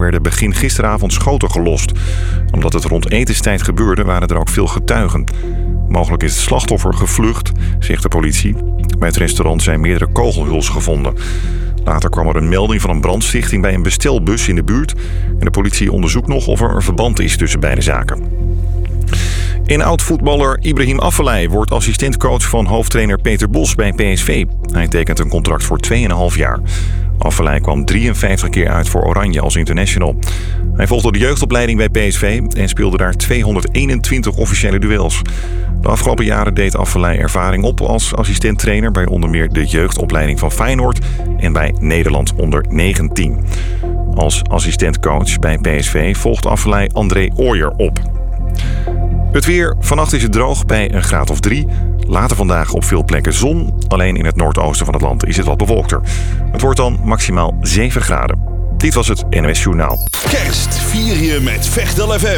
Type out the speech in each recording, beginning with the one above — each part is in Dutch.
werden begin gisteravond schoten gelost. Omdat het rond etenstijd gebeurde, waren er ook veel getuigen. Mogelijk is het slachtoffer gevlucht, zegt de politie. Bij het restaurant zijn meerdere kogelhulzen gevonden. Later kwam er een melding van een brandstichting bij een bestelbus in de buurt. En de politie onderzoekt nog of er een verband is tussen beide zaken. En oud-voetballer Ibrahim Afellay wordt assistentcoach van hoofdtrainer Peter Bos bij PSV. Hij tekent een contract voor 2,5 jaar. Afellay kwam 53 keer uit voor Oranje als international. Hij volgde de jeugdopleiding bij PSV en speelde daar 221 officiële duels. De afgelopen jaren deed Afellay ervaring op als assistenttrainer bij onder meer de jeugdopleiding van Feyenoord en bij Nederland onder 19. Als assistentcoach bij PSV volgt Afellay André Ooyer op. Het weer. Vannacht is het droog bij een graad of 3. Later vandaag op veel plekken zon. Alleen in het noordoosten van het land is het wat bewolkter. Het wordt dan maximaal 7 graden. Dit was het NOS Journaal. Kerst vier je met Vechtal FM.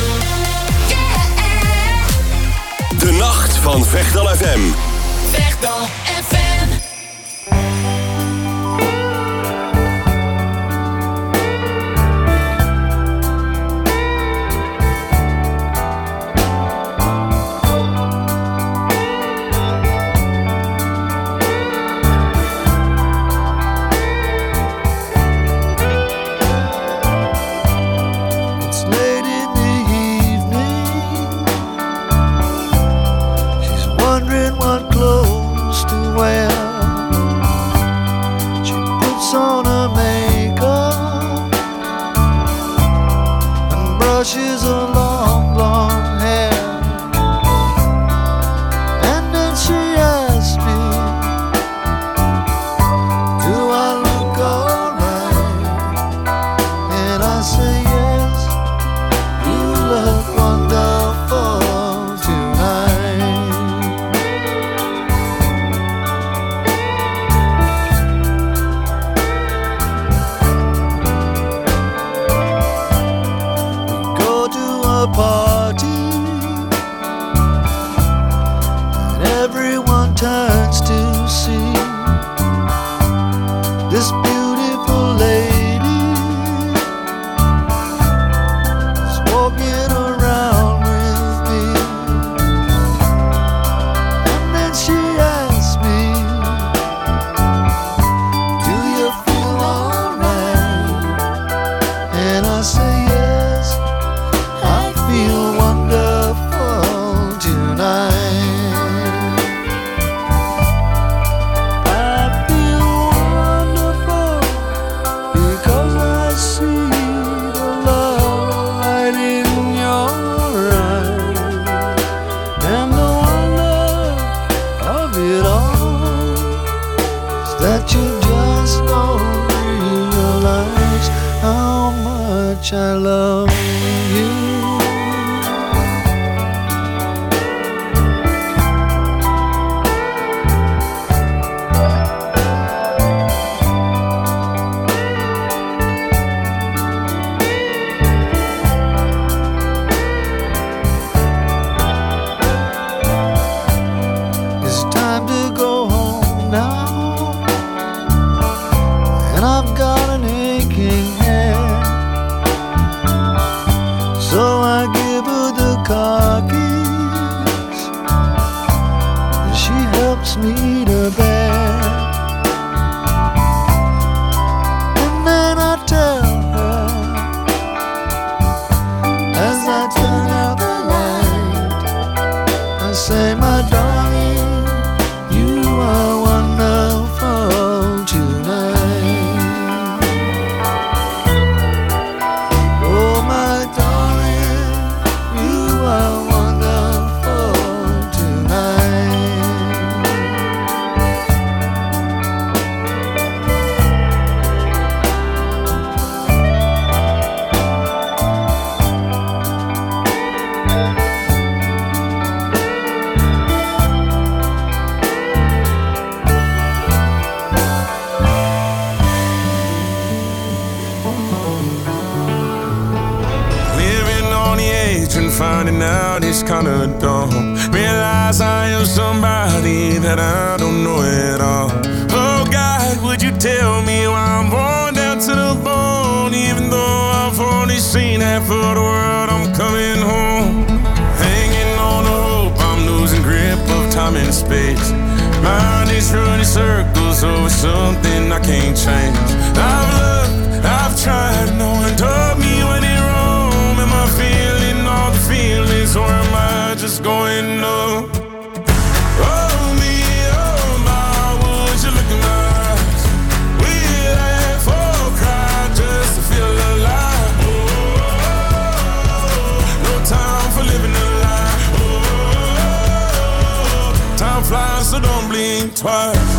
De nacht van Vechtal FM. Vechtal FM. She's a long, long hair. And then she asked me, do I look alright? And I say yes, you look wonderful tonight. Party and everyone turns to see this beautiful lady is walking around with me. And then she asks me, do you feel alright? And I say yes, I feel wonderful tonight. I feel wonderful because I see the love light in your eyes. And the wonder of it all is that you just don't realize how much I love you. Me to bed, and then I tell her as I turn out the light, I say, my darling, you are wonderful tonight. Oh, my darling, you are wonderful tonight. Finding out it's kinda dumb. Realize I am somebody that I don't know at all. Oh God, would you tell me why I'm worn down to the bone, even though I've only seen half of the world, I'm coming home. Hanging on the hope, I'm losing grip of time and space. Mind is running circles over something I can't change. I've looked, I've tried, no one told me when it wrong. Am I feeling all the feelings, or am I just going up? Oh me, oh my, would you look in my eyes? We laugh or cry just to feel alive. No time for living a lie. Time flies, so don't blink twice.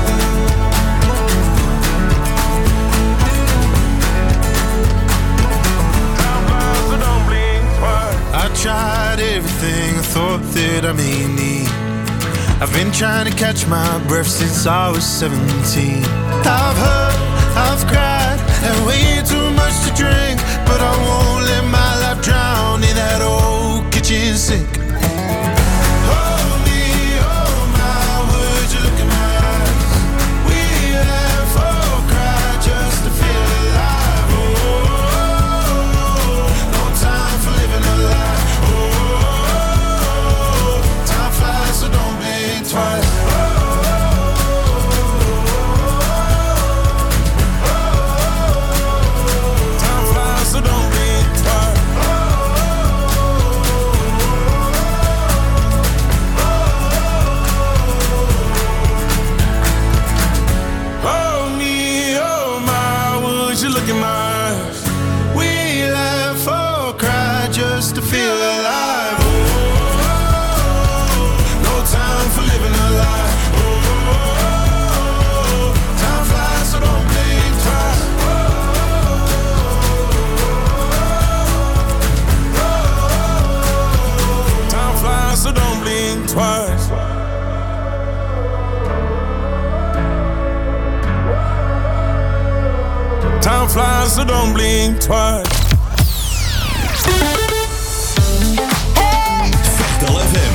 I tried everything I thought that I may need. I've been trying to catch my breath since I was 17. I've hurt, I've cried, and way too much to drink, but I won't let my life drown in that old kitchen sink. Hold me, oh my, would you look in my eyes? We laugh or cry just to feel alive. Oh, no time for living a lie. Time flies, so don't blink twice. Time flies, so don't blink twice. Oh me, oh my, would you look in my eyes? We laugh or cry just to feel alive. No time for living a lie. Time flies, so don't blink twice. Time flies, so don't blink twice. Time flies, so don't blink twice. Vechtal FM.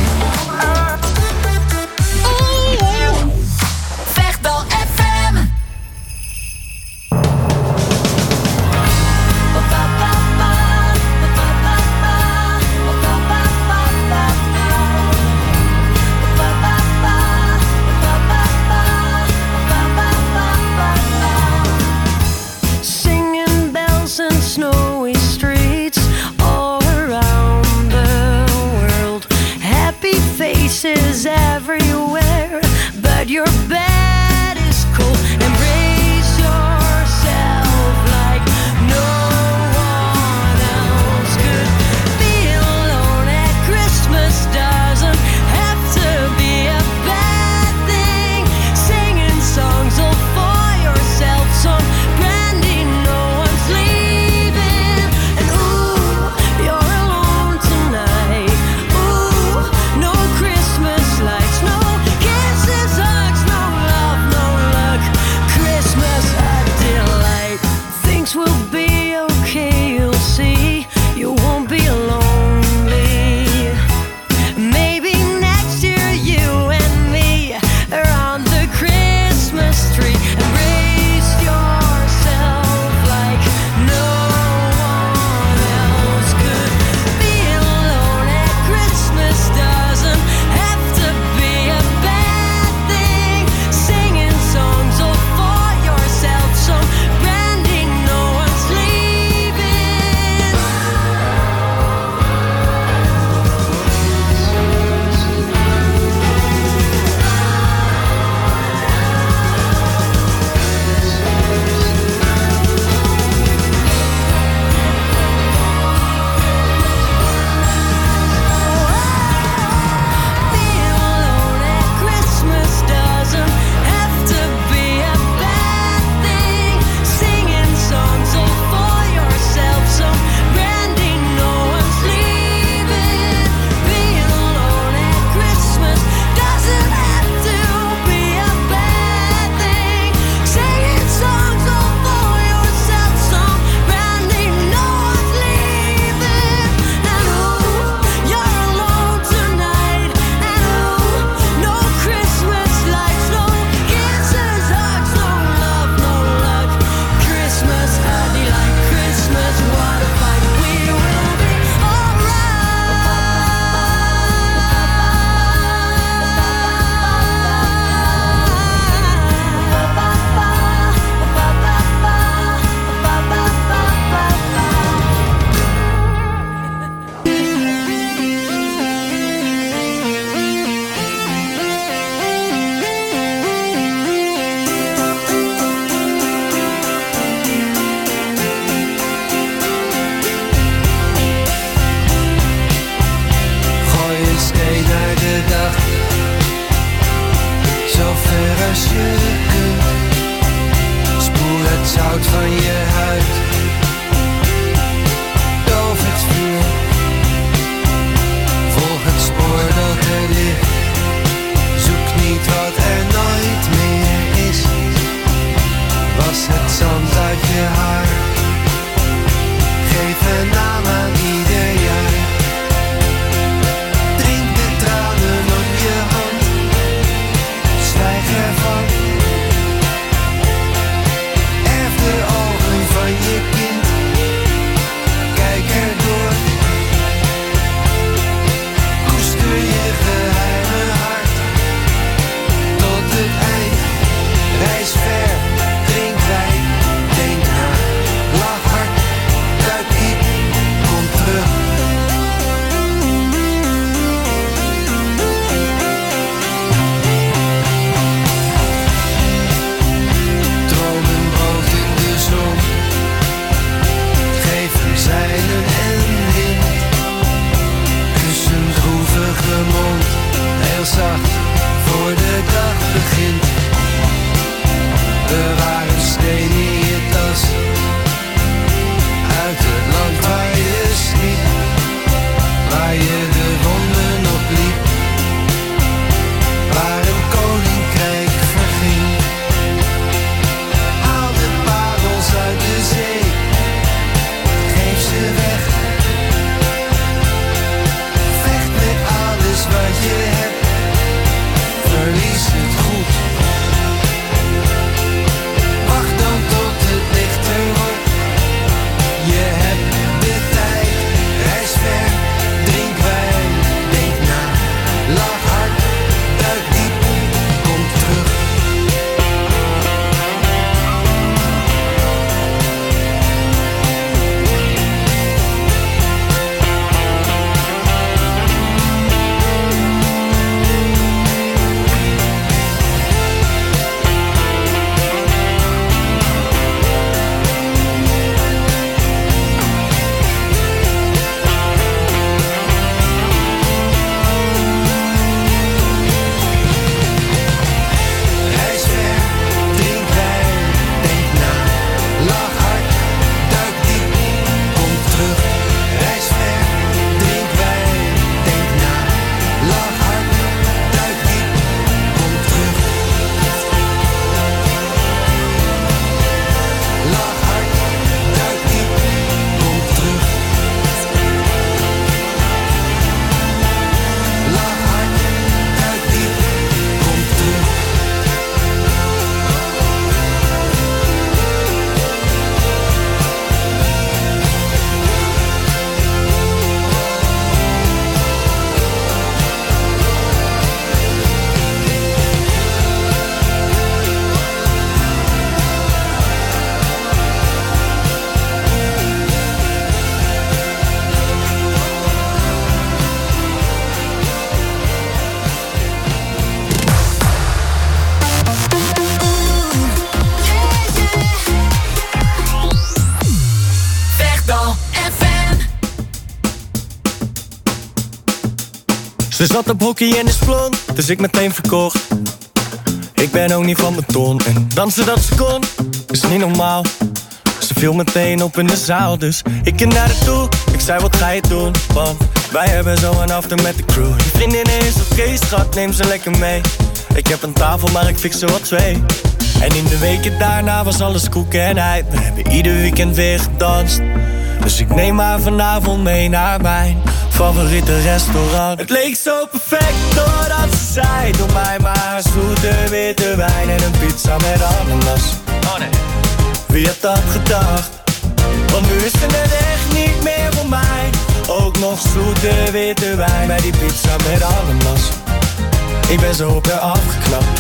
Vechtal FM. Singing bells and snowy streets all around the world. Happy faces everywhere, but your bed is cold. Embrace yourself like no one else could. Be alone at Christmas doesn't have to be a bad thing. Singing songs all for yourself, some brandy, no one's leaving. Vechtdal FM. Ze zat op hockey en is blond, dus ik meteen verkocht. Ik ben ook niet van beton en dansen dat ze kon, is niet normaal. Ze viel meteen op in de zaal, dus ik ging naar haar toe. Ik zei, wat ga je doen? Want wij hebben zo een after met de crew. Je vriendin is oké, schat, neem ze lekker mee. Ik heb een tafel, maar ik fix er wel 2. En in de weken daarna was alles koeken en ei. We hebben ieder weekend weer gedanst. Dus ik neem haar vanavond mee naar mijn favoriete restaurant. Het leek zo perfect doordat ze zei, doe mij maar zoete witte wijn en een pizza met ananas. Oh nee. Wie had dat gedacht? Want nu is ze net echt niet meer voor mij. Ook nog zoete witte wijn bij die pizza met ananas. Ik ben zo op haar afgeknapt.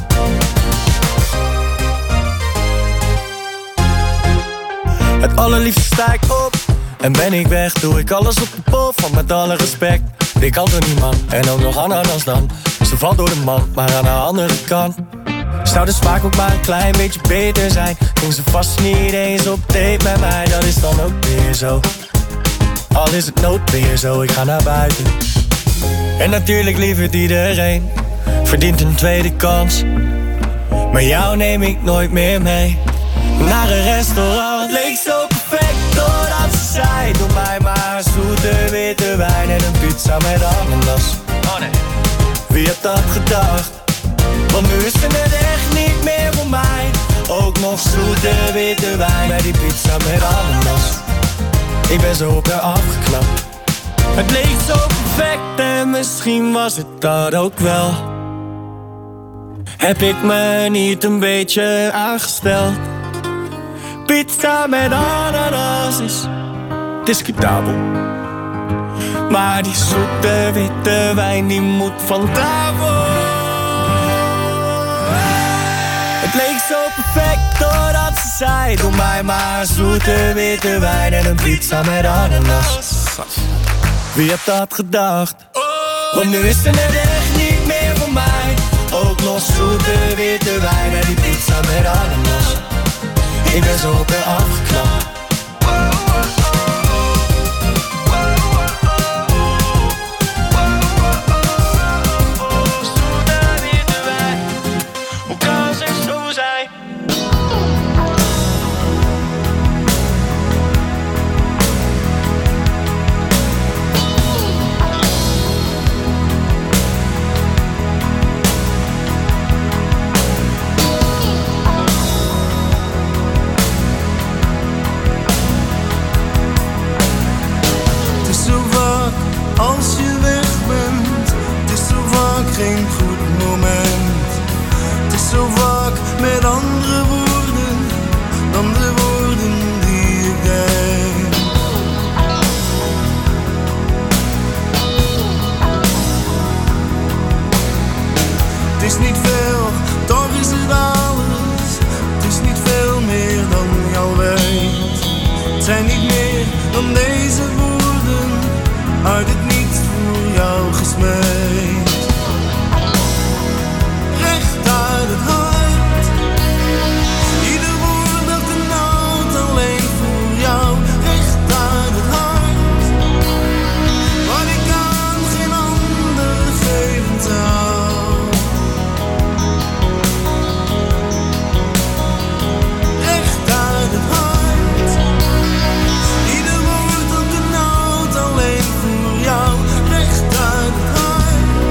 Het allerliefste sta ik op en ben ik weg. Doe ik alles op de pol van met alle respect. Ik had er niemand en ook nog ananas dan. Ze valt door de mand, maar aan de andere kant zou de smaak ook maar een klein beetje beter zijn. Ging ze vast niet eens op date met mij, dat is dan ook weer zo. Al is het noodweer zo, ik ga naar buiten. En natuurlijk lieverd iedereen verdient een tweede kans. Maar jou neem ik nooit meer mee naar een restaurant. Leek zo perfect doordat ze zei, doe mij maar zoete witte wijn en een pizza met ananas. Oh nee. Wie had dat gedacht? Want nu is ze net echt niet meer voor mij. Ook nog zoete witte wijn bij die pizza met ananas. Ik ben zo op haar afgeknapt. Het leek zo perfect en misschien was het dat ook wel. Heb ik me niet een beetje aangesteld? Pizza met ananas is discutabel. Maar die zoete witte wijn die moet van tafel. Het leek zo perfect doordat ze zei, doe mij maar zoete witte wijn en een pizza met ananas. Wie had dat gedacht? Want nu is ze net echt niet meer voor mij. Ook nog zoete witte wijn en die pizza met ananas. Ik ben zo op haar afgeknapt. Als je weg bent, het is zo vaak geen goed moment. Het is zo vaak met andere woorden dan de woorden die ik denk. Het is niet veel, toch is het alles. Het is niet veel meer dan je al weet. Het zijn niet meer dan deze woorden uit het niets voor jou gesmeed. Recht uit het hart. Ieder woord dat de nood alleen voor jou. Recht uit het hart. Wat ik aan geen ander geven zou. Recht uit het hart. Ieder woord dat de nood alleen voor jou. Recht uit het hart.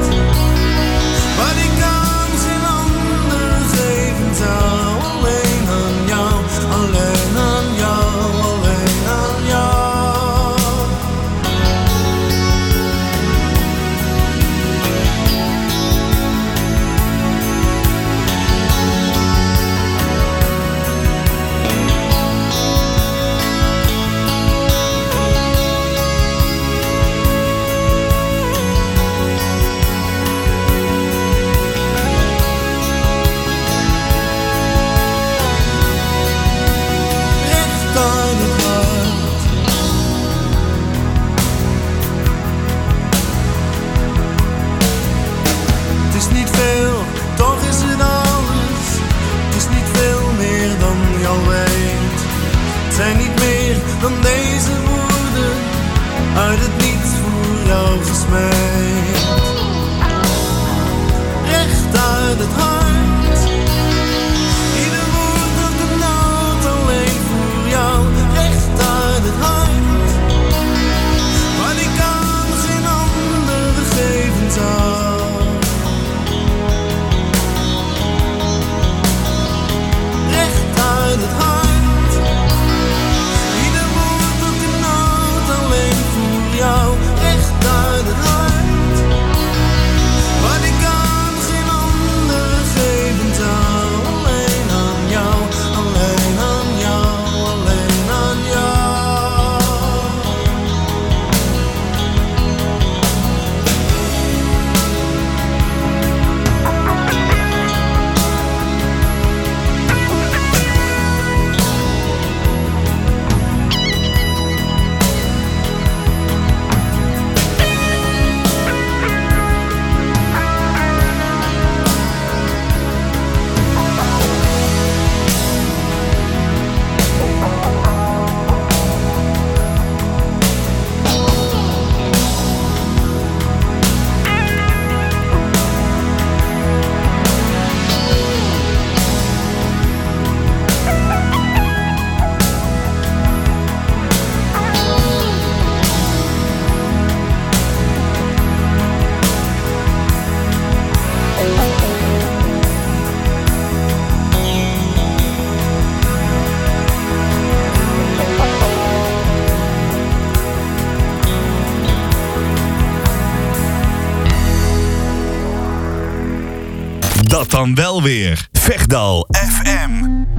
uit het niets voor jou gesmeed. Recht uit het hart, ieder woord dat de noot alleen voor jou. Recht uit het hart, wat ik aan geen andere geven zou. Recht uit het hart, ieder woord dat de noot alleen voor jou. Recht uit het hart, wat ik aan geen andere geven zou. Alleen aan jou, alleen aan jou, alleen aan jou. Dat dan wel weer. Vechtdal FM.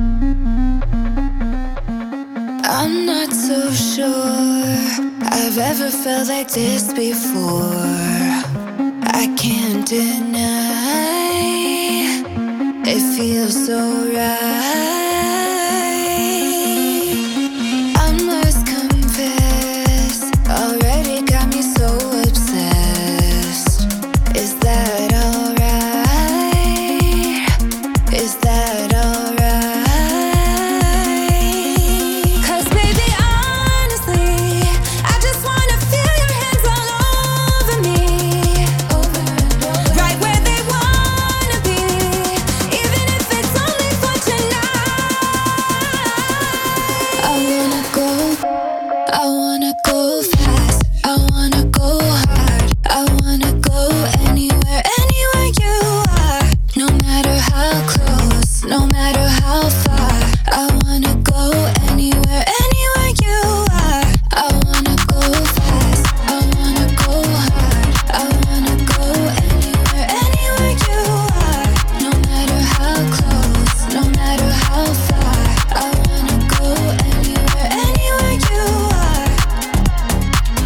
I'm not so sure I've ever felt like this before. I can't deny it feels so right. I must confess, already got me so obsessed. Is that alright? Is that alright? 'Cause baby, honestly, I just wanna feel your hands all over me, right where they wanna be, even if it's only for tonight. I wanna go fast, I wanna go hard, I wanna go anywhere, anywhere you are. No matter how close, no matter how far. I wanna go anywhere, anywhere you are. I wanna go fast, I wanna go hard, I wanna go anywhere, anywhere you are. No matter how close, no matter how far. I wanna go anywhere, anywhere you are.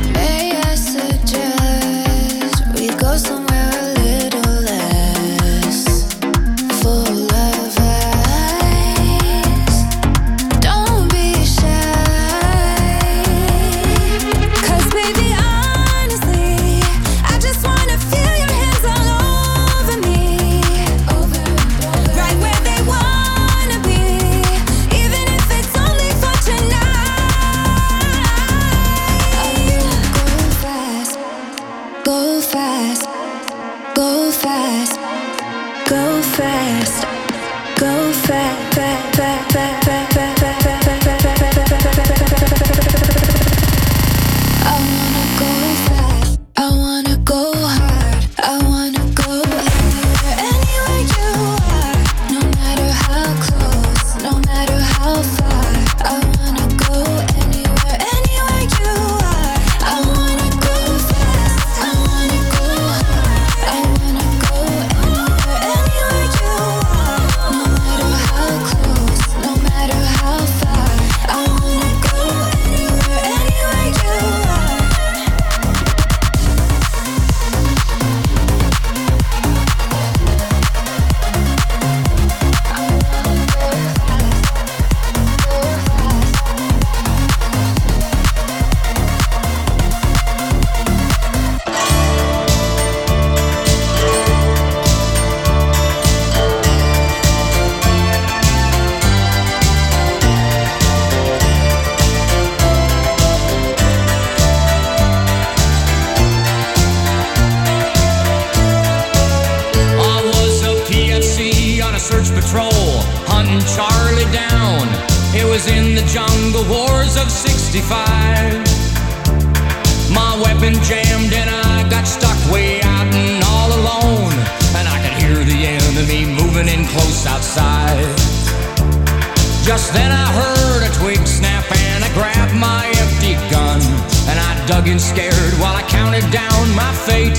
side. Just then I heard a twig snap and I grabbed my empty gun, and I dug in scared while I counted down my fate.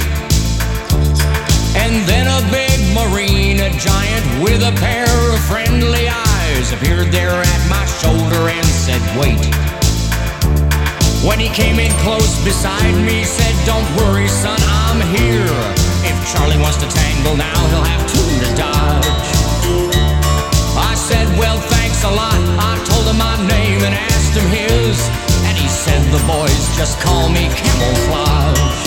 And then a big Marine, a giant with a pair of friendly eyes, appeared there at my shoulder and said, wait. When he came in close beside me, said, don't worry son, I'm here. If Charlie wants to tangle now, he'll have two to dodge. I said, well, thanks a lot. I told him my name and asked him his, and he said, the boys just call me Camouflage.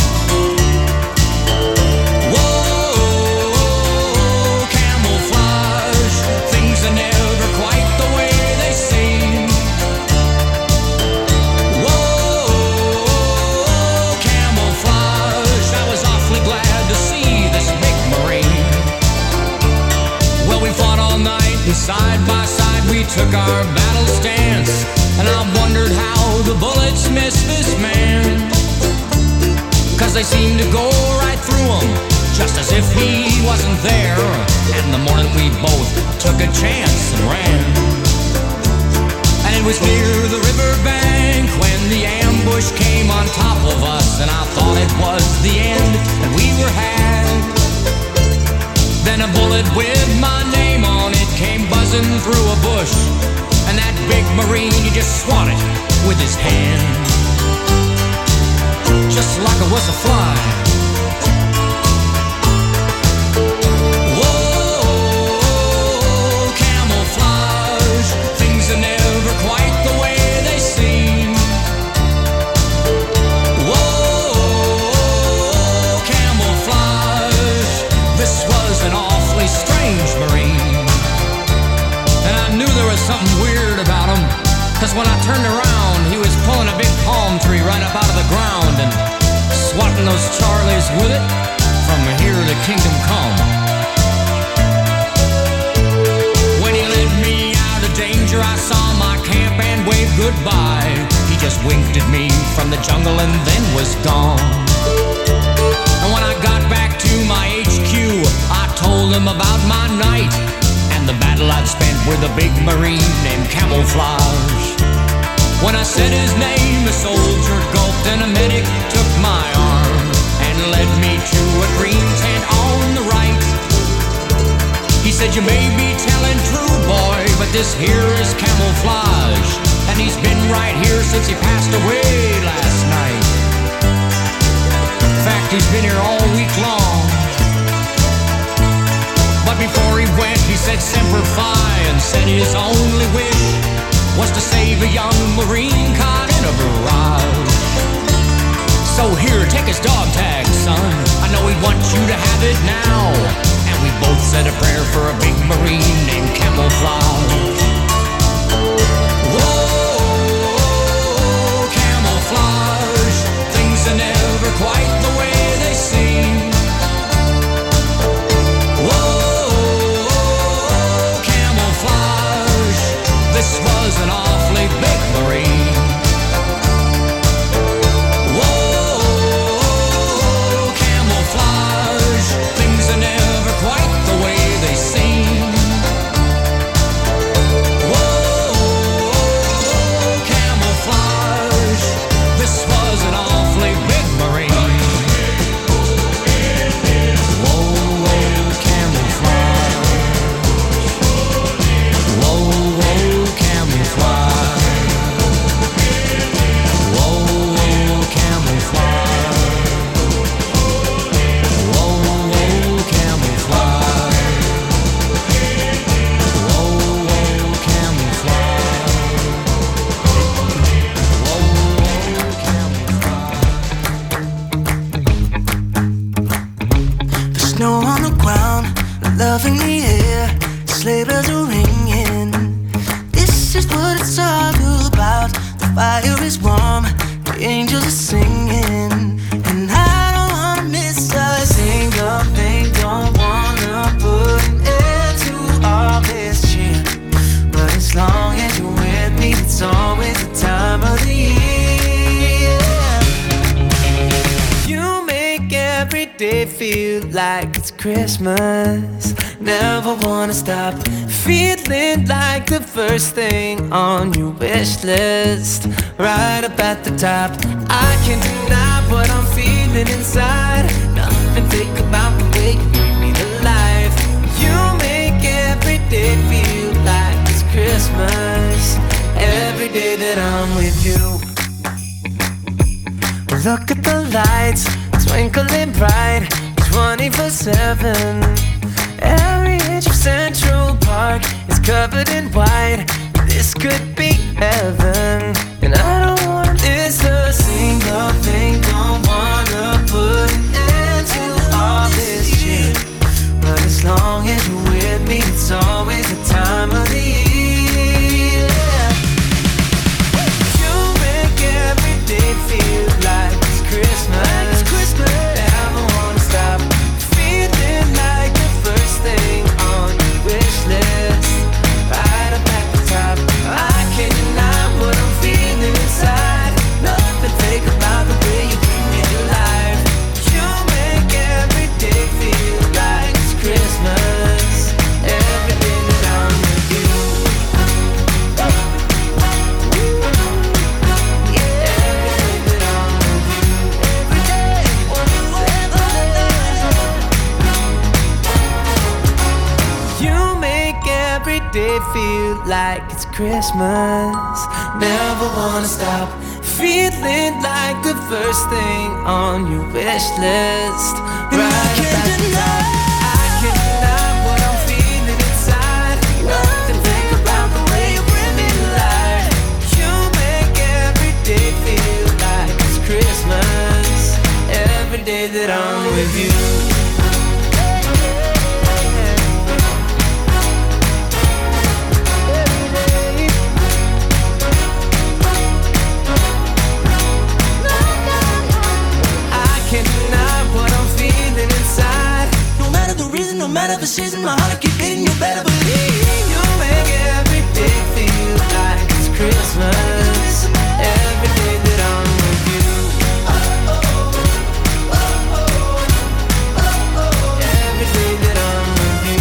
Side by side we took our battle stance, and I wondered how the bullets missed this man. Cause they seemed to go right through him, just as if he wasn't there. And the morning we both took a chance and ran. And it was near the riverbank when the ambush came on top of us, and I thought it was the end and we were had. Then a bullet with my name on it came buzzing through a bush, and that big Marine, he just swatted with his hand, just like it was a fly. Whoa, camouflage, things are never quite the way they seem. Whoa, camouflage, this was an awfully strange Marine, and I knew there was something weird about him, cause when I turned around he was pulling a big palm tree right up out of the ground and swatting those Charlies with it from here to kingdom come. When he led me out of danger, I saw my camp and waved goodbye. He just winked at me from the jungle and then was gone. And when I got back to my HQ, I told him about my night and the battle I'd spent with a big Marine named Camouflage. When I said his name, a soldier gulped and a medic took my arm and led me to a green tent on the right. He said, you may be telling true, boy, but this here is Camouflage, and he's been right here since he passed away last night. In fact, he's been here all week long. But before he went, he said Semper Fi, and said his only wish was to save a young Marine caught in a barrage. So here, take his dog tag, son. I know he'd want you to have it now. And we both said a prayer for a big Marine named Camouflage. Whoa, camouflage, things are never quite the way they seem. Whoa, camouflage, this was an awfully big Marine. Whoa, camouflage, things are never quite the way they seem. Whoa, camouflage, this was an awfully big Marine. Whoa, camouflage. Whoa, camouflage. Whoa, camouflage. Whoa, camouflage. Whoa, camouflage. The snow on the ground, love in the air, sleigh bells are ringing. This is what it's all about. The fire is warm, the angels are singing, and I don't wanna miss a single thing. Don't wanna put an end to all this cheer, but as long as you're with me, it's always the time of the year. You make every day feel like it's Christmas. Never wanna stop feeling like the first thing on your wish list. Right up at the top, I can't deny what I'm feeling inside. Nothing fake about the way you bring me to life. You make every day feel like it's Christmas. Every day that I'm with you. Look at the lights, twinkling bright, 24/7. Every inch of Central Park is covered in white. This could be heaven. And I don't wanna miss a single thing. Don't wanna put an end to all this shit. But as long as you're with me, it's always the time of the year. You make every day feel like it's Christmas. Never wanna stop feeling like the first thing on your wish list. Right up at the top, I can't deny what I'm feeling inside. Nothing fake about the way you bring me to life. You make every day feel like it's Christmas. Every day that I'm with you. Every day feel like it's Christmas. Never wanna stop feeling like the first thing on your wish list. Right at the top, I can't deny what I'm feeling inside. Nothing fake about the way you bring me to life. You make every day feel like it's Christmas. Every day that I'm with you. No matter the season, my heart keep beating. You better believe you make every day feel like it's Christmas. Every day that I'm with you. Every day that I'm with you.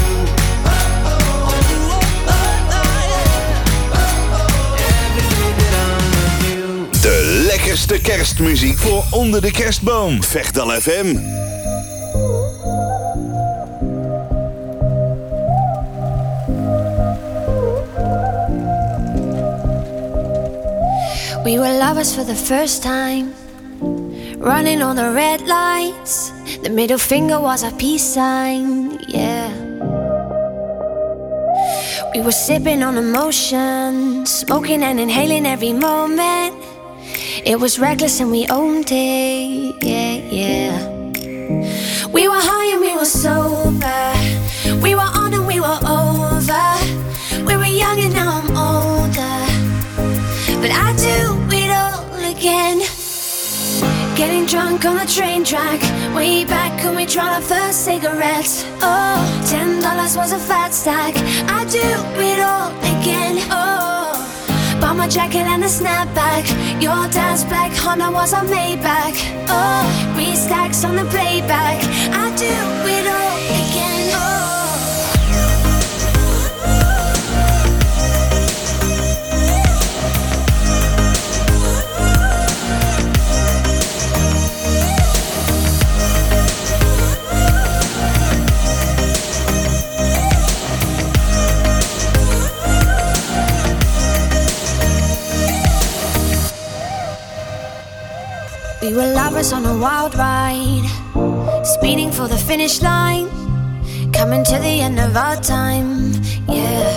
Every day that I'm with you. De lekkerste kerstmuziek voor onder de kerstboom. Vechtal FM. We were lovers for the first time, running on the red lights. The middle finger was our peace sign, yeah. We were sipping on emotion, smoking and inhaling every moment. It was reckless and we owned it, yeah, yeah. We were high and we were sober. We were on and we were over. We were young and now I'm older. But I do it all again. Getting drunk on the train track, way back when we tried our first cigarettes. Oh, $10 was a fat stack. I do it all again. Oh, bought my jacket and a snapback. Your dad's black Honda was a Maybach. Oh, 3 stacks on the playback. I do it all again. Oh. We were lovers on a wild ride, speeding for the finish line, coming to the end of our time, yeah.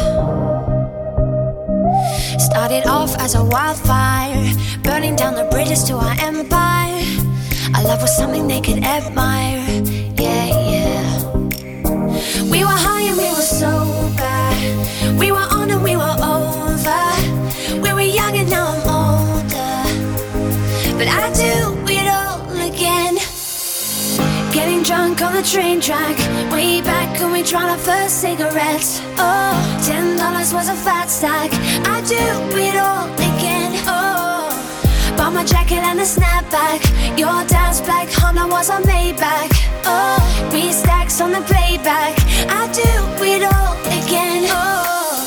Started off as a wildfire, burning down the bridges to our empire. Our love was something they could admire, yeah, yeah. We were high and we were sober. We were on and we were over. We were young and now I'm older. But I do it all again. Getting drunk on the train track, way back when we tried our first cigarettes. Oh, $10 was a fat stack. I do it all again. Oh, From my jacket and the snapback, your dad's black Honda was a Maybach. Oh, 3 stacks on the playback. I do it all again. Oh.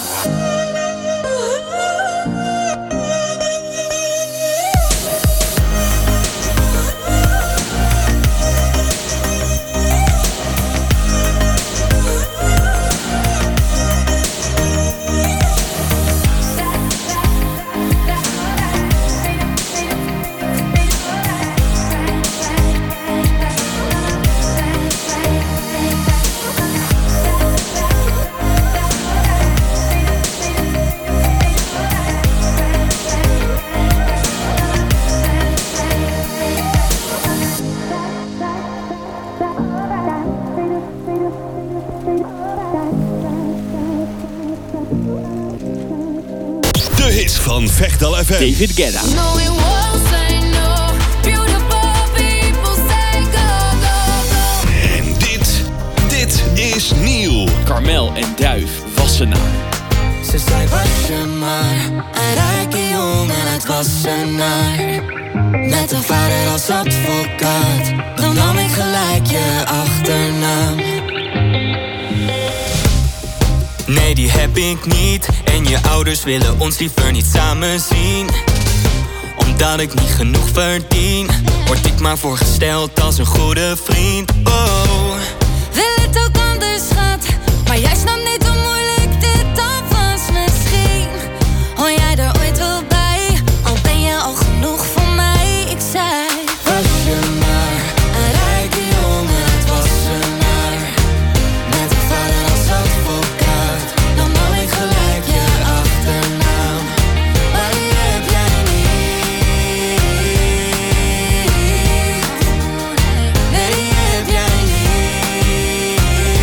Van Vechtal FM. David Guetta. No, it won't say no. Beautiful people say go, go, go. En dit is nieuw. Carmel en Duif, Wassenaar. Ze zei was je maar een rijke jongen uit Wassenaar. Met een vader als advocaat, dan nam ik gelijk je achternaam. Nee, die heb ik niet. En je ouders willen ons liever niet samen zien. Omdat ik niet genoeg verdien, word ik maar voorgesteld als een goede vriend. Oh, wil het ook anders, schat, maar jij snapt niet hoe moeilijk dit dan was misschien. Hoor jij er ooit wel bij, al ben je al genoeg voor mij. Ik zei, was je maar een rijke jongen uit Wassenaar. Met een vader als advocaat, dan nam ik gelijk je achternaam. Maar die heb jij niet. Nee, die heb jij niet.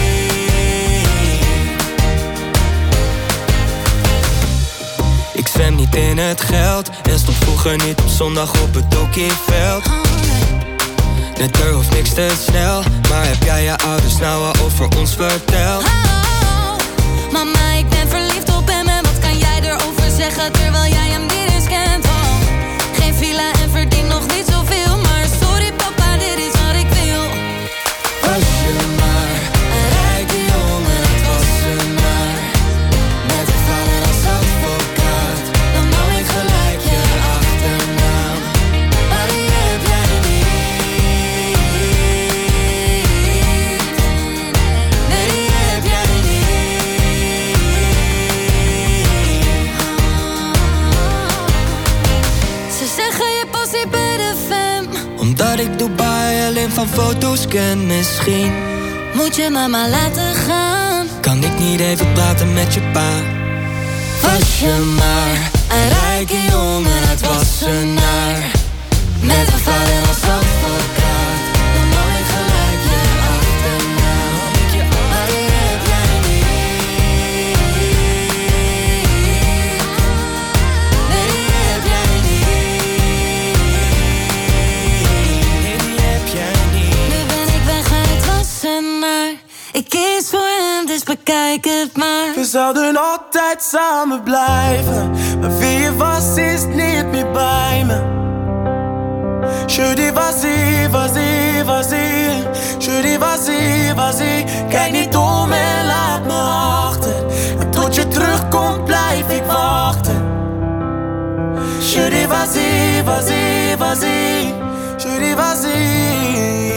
Ik zwem niet in het geld en stond vroeger niet op zondag op het hockeyveld. De deur hoeft niks te snel, maar heb jij je ouders nou al over ons verteld? Mama, ik ben verliefd op hem en wat kan jij erover zeggen terwijl jij hem niet eens kent? Oh, geen villa en verdien nog niet zoveel, maar sorry papa, dit is wat ik wil. Was je maar een rijke jongen uit Wassenaar. Met een vader als advocaat, dan nam ik gelijk je achternaam. Maar die heb jij niet. Nee, die heb jij niet. Ze zeggen je past niet bij de fam, omdat ik Dubai alleen van foto's ken. Misschien moet je mama laten gaan. Kan ik niet even praten met je pa? Was je maar een rijke jongen uit Wassenaar. Met een vader als advocaat, dan nam ik gelijk je achternaam. Maar die heb jij niet. Nee, die heb jij niet. Nee, die heb jij niet. Nu ben ik weg uit Wassenaar. Ik kies voor hem, dus bekijk het maar. We zouden altijd samen blijven, maar wie je was is niet meer bij me. Je dis vas-y, vas-y, vas-y. Je dis vas-y, vas-y. Kijk niet om en laat me achter. En tot je terugkomt blijf ik wachten. Je dis vas-y, vas-y, vas-y. Je dis vas-y.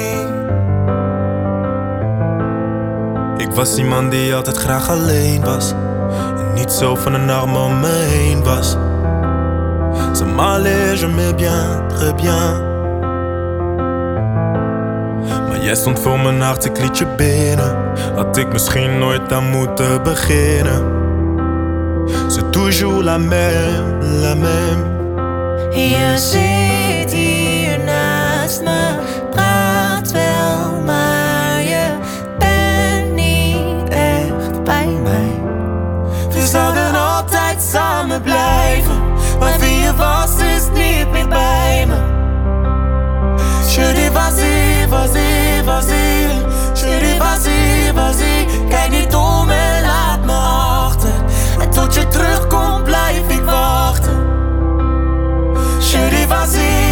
Ik was iemand die altijd graag alleen was en niet zo van een arm om me heen was. Ça m'allait, je m'aimais bien, très bien. Maar jij stond voor mijn hart, ik liet je binnen. Had ik misschien nooit aan moeten beginnen. C'est toujours la même, la même. Je zit hier naast me, praat wel, maar je bent niet echt bij mij. We zouden altijd samen blijven, maar wie je was is niet meer bij me. Je dis vas-y, vas-y, vas-y. Je dis vas-y, vas-y. Kijk niet om en laat me achter. En tot je terugkomt blijf ik wachten. Je dis vas-y,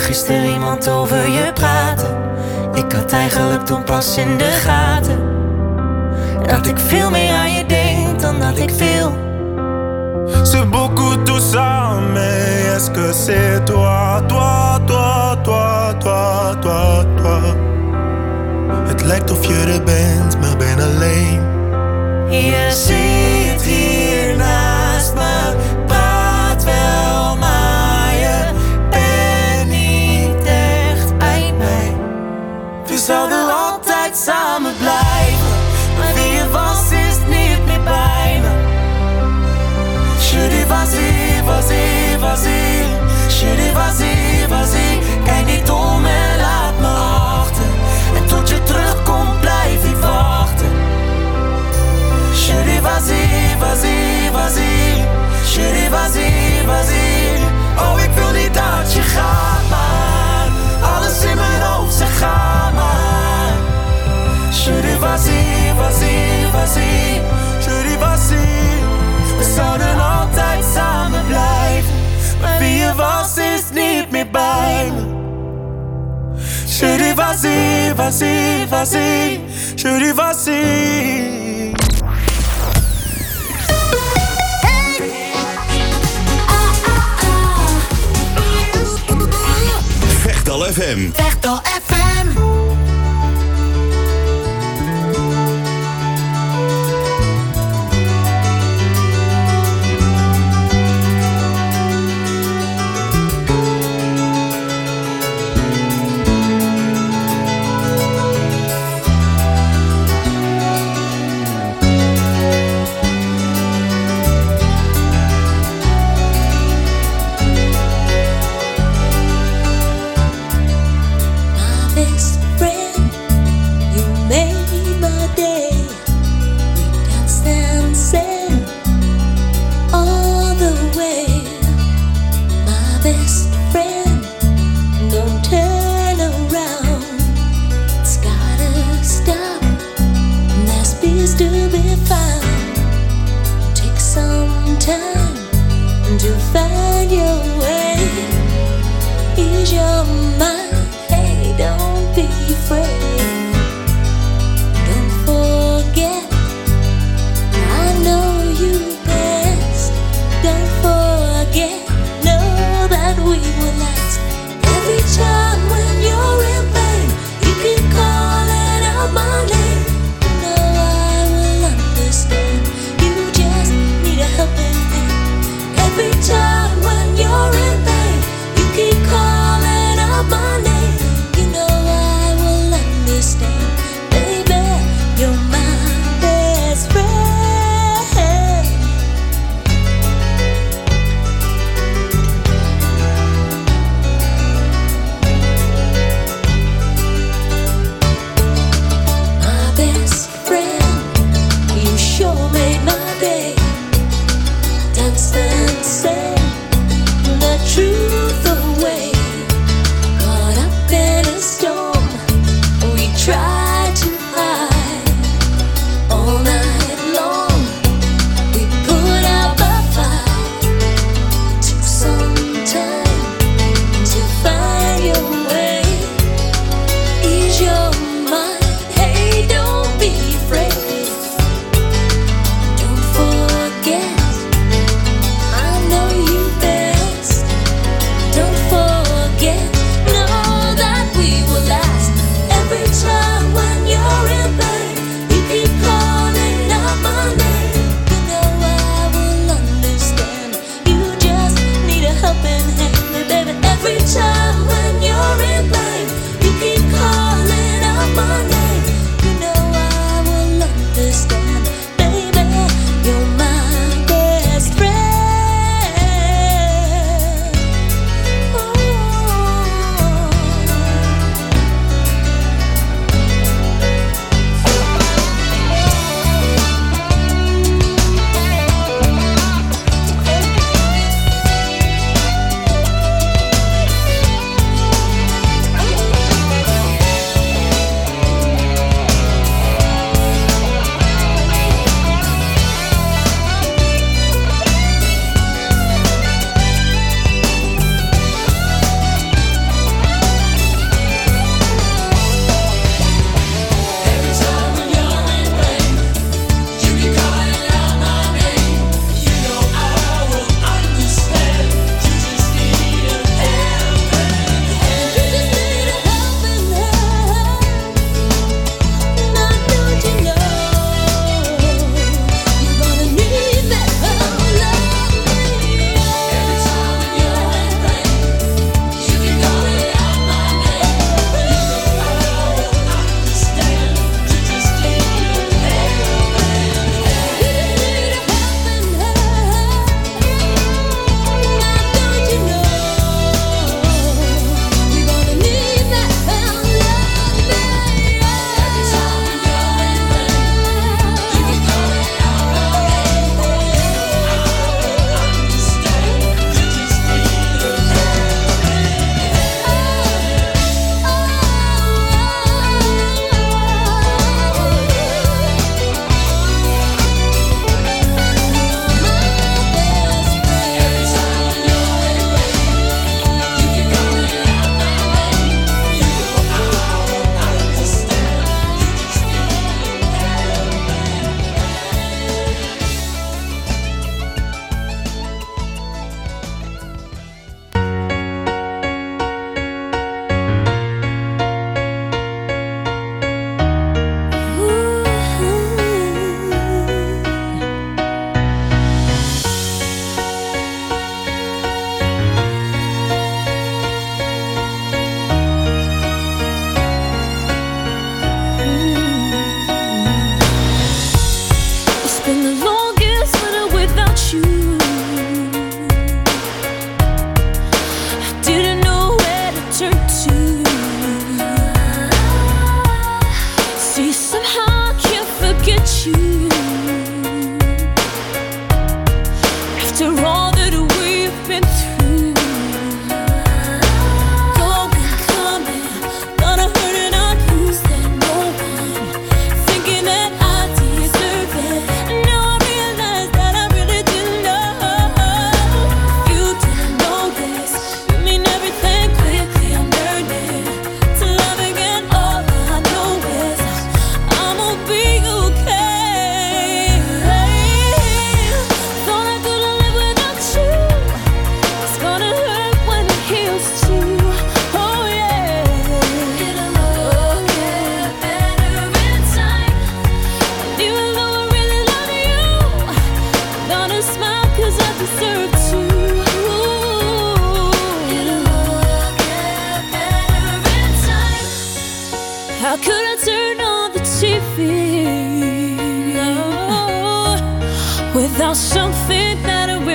gisteren iemand over je praten. Ik had eigenlijk toen pas in de gaten dat ik veel meer aan je denk dan dat ik wil. C'est beaucoup tout ça, mais est-ce que c'est toi, toi, toi, toi, toi, toi, toi? Het lijkt of je er bent, maar ben alleen. Je zit hier naast me, praat wel, maar je bent niet echt bij mij. We zouden altijd samen blijven, maar wie je was is niet meer bij me. Je dis vas-y, vas-y, vas-y. Je dis vas-y, vas-y. Kijk niet om en laat me achter. En tot je terugkomt blijf ik wachten. Je dis vas-y, vas-y, vas-y. Je dis vas-y, vas-y. Oh, ik wil niet dat je gaat, maar alles in mijn hoofd zegt ga maar. Je dis vas-y, vas-y, vas-y. Je dis vas-y. We zouden altijd samen blijven, maar wie je was is niet meer bij me. Je dis vas-y, vas-y, vas-y. Je dis vas-y. Vechtal FM. Vechtal FM.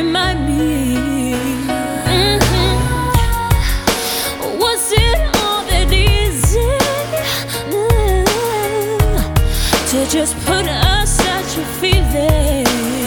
remind me. Was it all that easy to just put aside your feelings?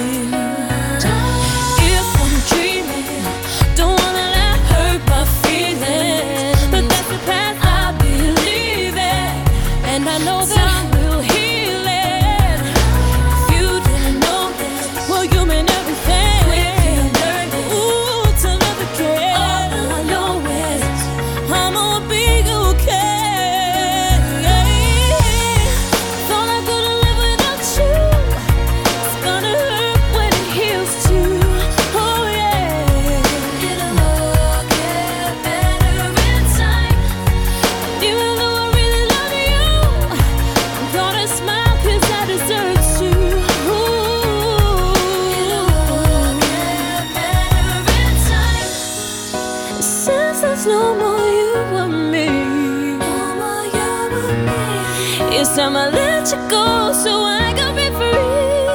If I'm dreaming, don't wanna let hurt my feelings, but that's the path I believe in, and I know that I will heal it. If you didn't know this, well, you mean everything. Ooh, to love again. All I know is I'ma be okay. Thought I couldn't live without you. It's gonna hurt when it heals too. Oh yeah. It'll all get better in time. Even though I really love you, I'm gonna smile 'cause I deserve to. It'll all get better in time. Since there's no more you and me, it's time I let you go so I can be free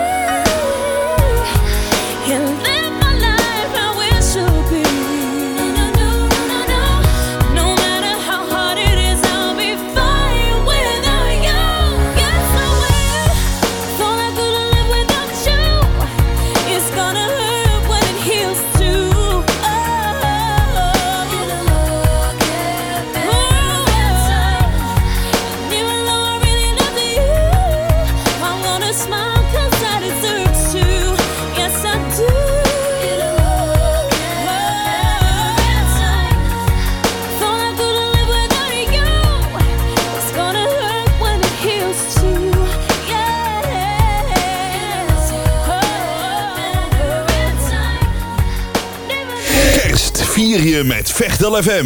and live my life how it should be. No matter how hard it is, I'll be fine without you. Yes, I will. Thought I couldn't live without you. It's gonna hurt when it heals too. It'll all get better in time. Even though I really love you, I'm gonna smile 'cause I deserve to. Yes, I do. It'll all get better in time. Thought I couldn't live without you. It's gonna hurt when it heals too. Yeah. Better in time. Kerst vier je met Vechtal FM.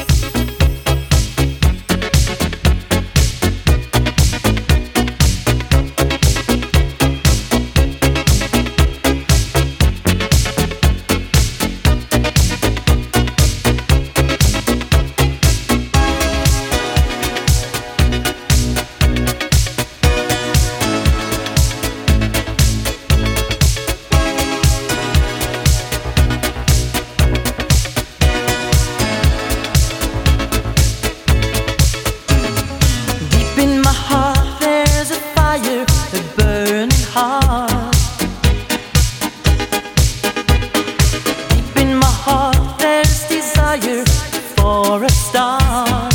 Deep in my heart, there's a fire, a burning heart. Deep in my heart, there's desire for a star.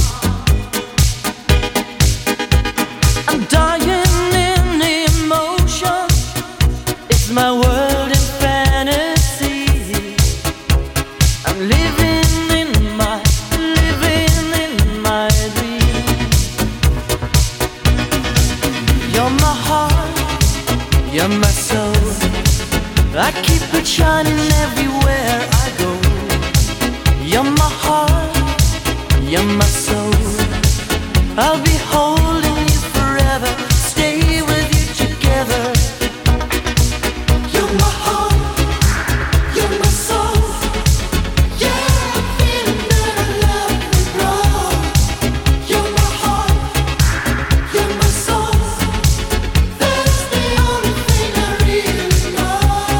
I'm dying in emotion. It's my world in fantasy. I'm living in my dream. You're my heart, you're my soul. I keep it shining everywhere I go. You're my heart, you're my soul. I'll be holding you forever, stay with you together. You're my heart, you're my soul. Yeah, I'm feeling that I love you, bro. You're my heart, you're my soul. That's the only thing I really know.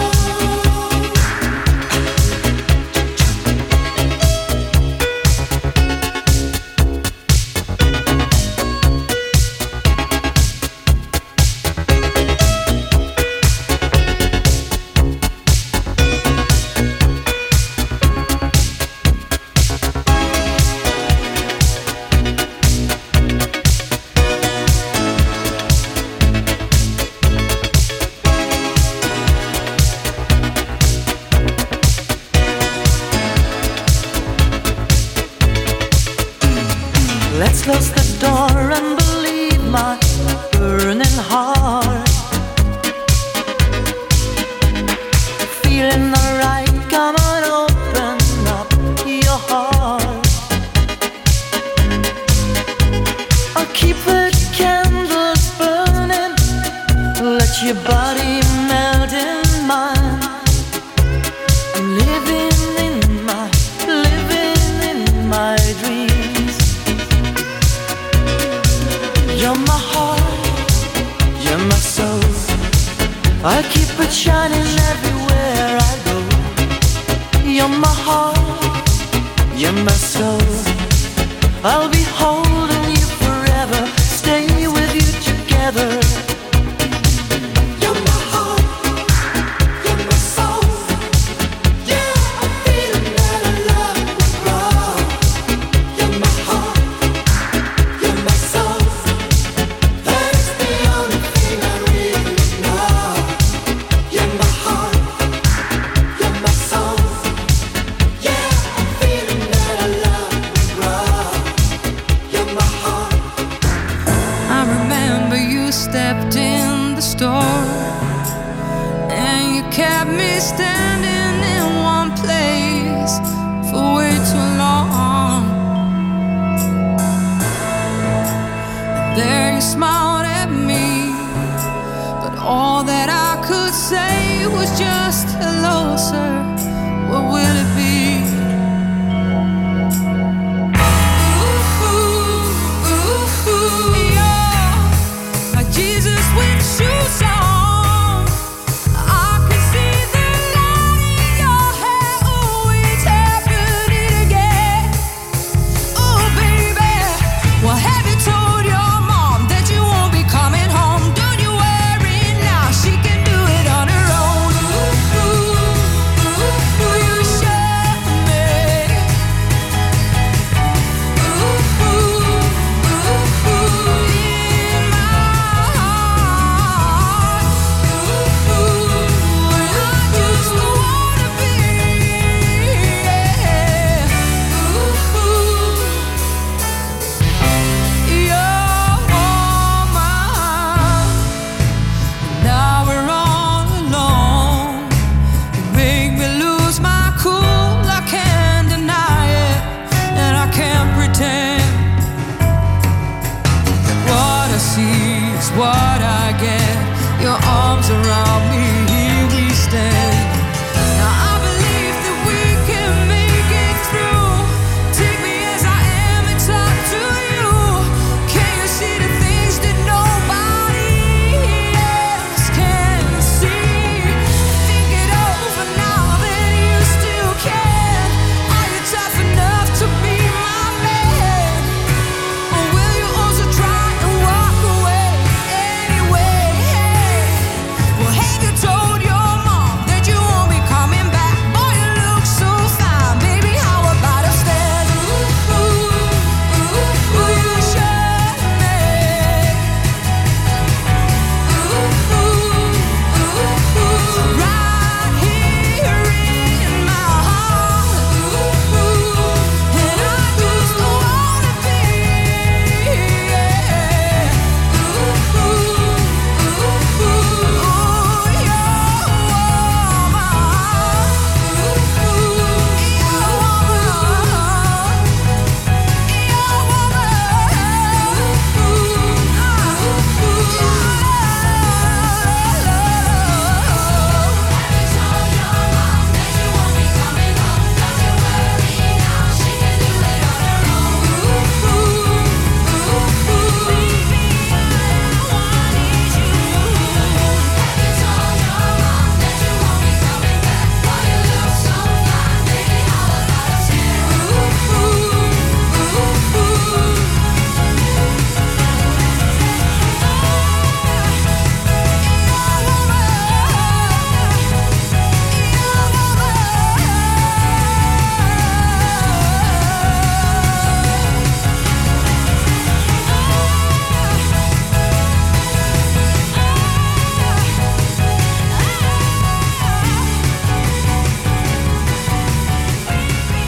Let's close the door and believe my burning heart. Feeling alright, come on, open up your heart. I'll keep the candles burning, let your body melt in mine. I'm living in my dreams. You're my heart, you're my soul. I keep it shining everywhere I go. heart, you're my soul. I'll be holding you forever, stay with you together. You're my heart, you're my soul. Yeah, I'm feeling that I love will grow. You're my heart, you're my soul. That is the only thing I really know. You're my heart, you're my soul. Yeah, I'm feeling that I love will grow. You're my heart. I remember you stepped in the store and you kept me standing in one place for way too long. And there you smiled at me, but all that I could say was just hello, sir. What will it be? Jesus with shoes on, I can see the light in your hair. Oh, it's happening again. Oh, baby, well, have you told your mom that you won't be coming home? Don't you worry now, she can do it on her own. You shut me. What I get, your arms around me, here we stand. Now I believe that we can make it through. Take me as I am, it's up to you. Can you see the things that nobody else can see? Think it over now that you still can. Are you tough enough to be my man? Or will you also try and walk away? Well, have you told your mom that you won't be coming back? Boy, you look so fine, baby, how about a stand? Will you shut me? Right here in my heart, and I just wanna be.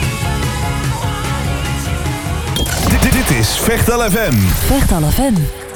Dit is Vechtal FM. Vechtal FM.